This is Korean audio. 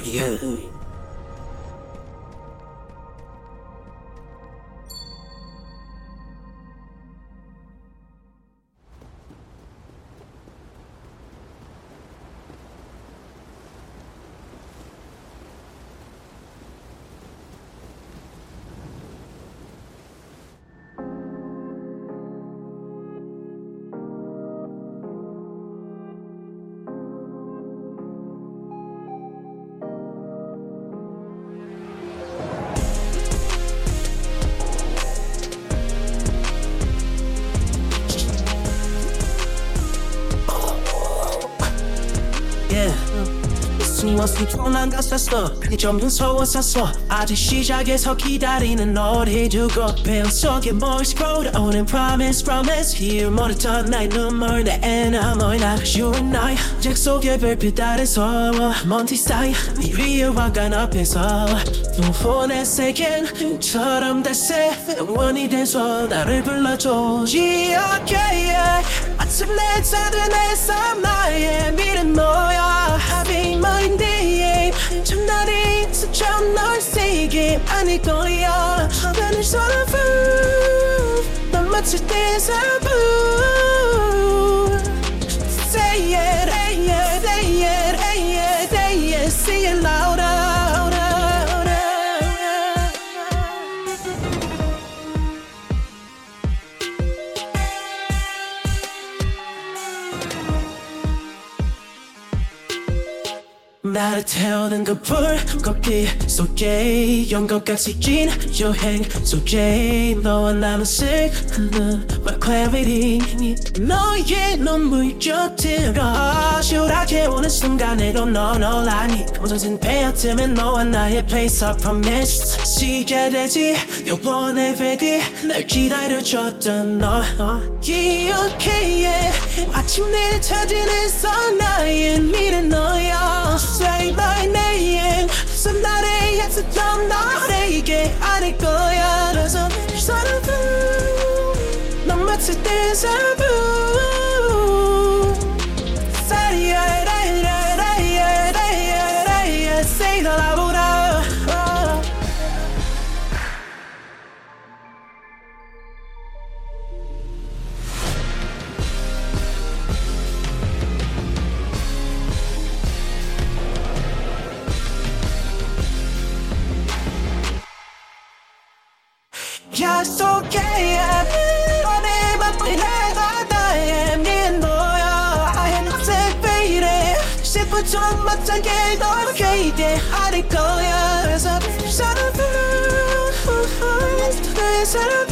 Yeah. 숨었으니 조만 갔었어 좀 무서웠었어 아직 시작에서 기다리는 너를 두고 배움 속에 멋있고 오는 promise Here 모르던 나의 눈물 내 에나머나 You and I 잭 속에 별빛 아래서 먼 티 사이 네 위에 왕관 앞에서 내 세계처럼 달새 원이 돼서 나를 불러줘 기억해 아침 내 작은 햇살 나의 미래는 너야 Happy Monday 첫날이 스쳐 널 세게 아닐 거야 나는 서로 넌 마치 데자 vu Say it, say it, say it, say it, say it, say it louder 나를 태우는 그 불꽃빛 속에 연꽃같이 긴 여행 속에 너와 나는 signal by clarity 너의 눈물 곁으로 시원하게 오는 순간에도 너 놀라니 젖은 베어틈엔 너와 나의 place of promise 시작되지 영원의 회귀 날 기다려줬던 너 기억해 아침내를 찾은 햇살 나의 미래 너야 Say my name 손날에 약속한 너에게 아닐 거야 그래서 서로 넌 마치 데자 vu Say it, say it louder 약속해 너네 바쁜 내가 나의 미엔 너야 I am not faded 10분 전 맞장게 널 기대 아닐 거야 그래서 서로 내 사랑